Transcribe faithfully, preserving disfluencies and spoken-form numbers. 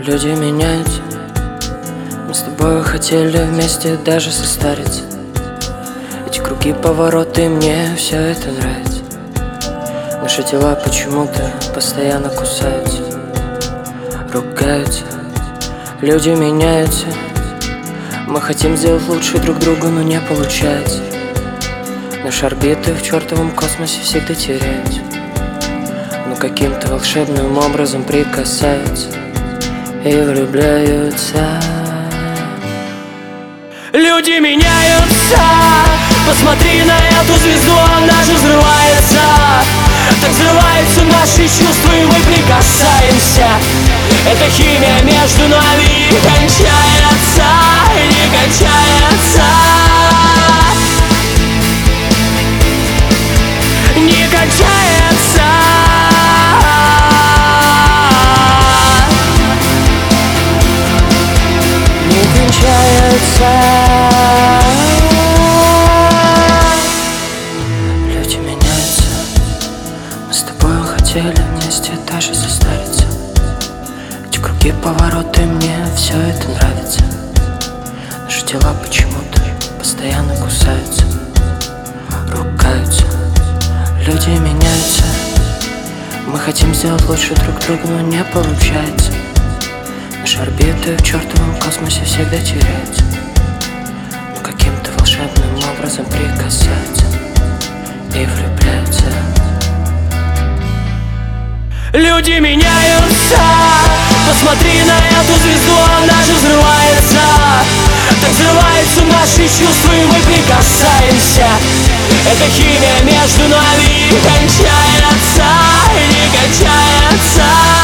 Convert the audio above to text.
Люди меняются. Мы с тобой хотели вместе даже состариться. Эти круги, повороты, мне все это нравится. Наши тела почему-то постоянно кусаются, ругаются. Люди меняются. Мы хотим сделать лучше друг другу, но не получается. Наши орбиты в чертовом космосе всегда теряются, но каким-то волшебным образом прикасаются и влюбляются. Люди меняются. Посмотри на эту звезду, она же взрывается. Так взрываются наши чувства, и мы прикасаемся. Эта химия между нами не кончается, не кончается, не кончается. Не кончается. Люди меняются. Мы с тобой хотели вместе даже состариться. Эти круги, повороты, мне все это нравится. Наши тела почему-то постоянно кусаются, ругаются. Люди меняются. Мы хотим сделать лучше друг другу, но не получается. Наши орбиты в чертовом космосе всегда теряются, но каким-то волшебным образом прикасаются и влюбляются. Люди меняются. Посмотри на эту звезду, она же взрывается. Так взрываются наши чувства, и мы прикасаемся. Эта химия между нами не кончается, не кончается.